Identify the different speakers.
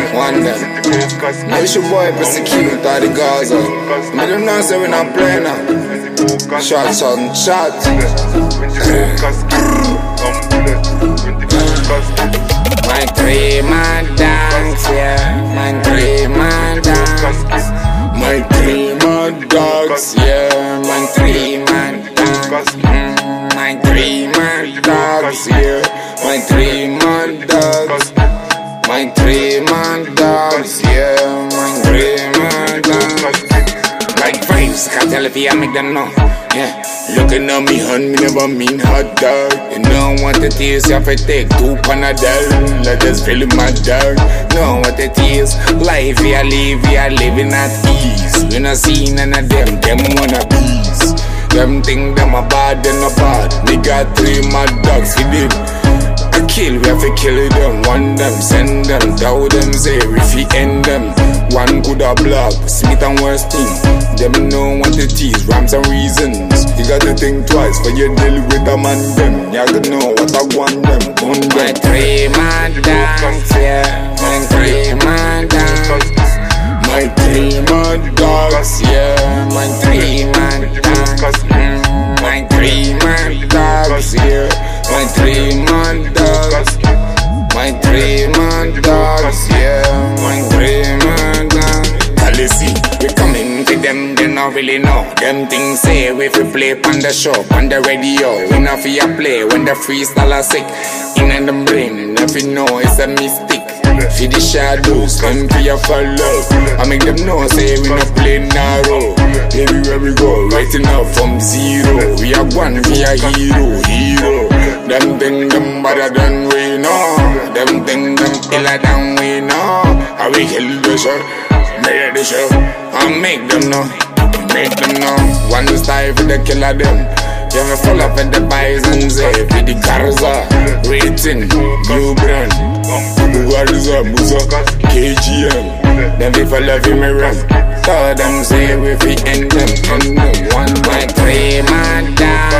Speaker 1: One them. Now it's your boy Persecute out the Gaza. I don't know say we not playing now. Shots on shots. My 3-man dance, yeah. My 3-man dance. My 3-man dogs, yeah. My 3-man dance. My 3-man dogs, yeah. My 3-man dogs. My 3-man dogs, yeah. My 3-man dogs. Like vibes, can't tell if I make them know. Yeah, looking at me, hun, me never mean hot dog. You know what it is, you have to take 2 Panadol. Let us feel my dog. Know what it is, life we are living at ease. We not see none of them wanna bees. Them think them a bad, then a bad. We got 3 mad dogs, we did. I kill, we have to kill them. One them, send them, down them, say if we end them. One good a block, Smith and Weston. Them know what it is, rhymes and reasons. You gotta think twice for you deal with a man them. You gotta know what I want them, on them. My 3-man dance, yeah. My 3-man dance. My 3-man dogs, yeah. My 3-man dance. My 3-man dogs, yeah. My 3-man dogs. My 3-man dogs, yeah. My 3-man dogs. Policy, we coming to them, they not really know. Them things say if we play on the show, on the radio. We not fear play when the freestyle are sick. In the brain, if you know it's a mistake. See the shadows, them fear follow. I make them know, say we not play narrow. Everywhere we go, writing up from zero. We are one, we are hero. Them think them better than we know. Them think them iller than we know. How we kill the show, made the show. I make them know, One style for the killer them. Yeah, me full up at the bison, say for the Garza. Rating, new brand. Bugarza, Musa, KGM. Them people love me run. Tell them say we fi end them. One by 3-man down.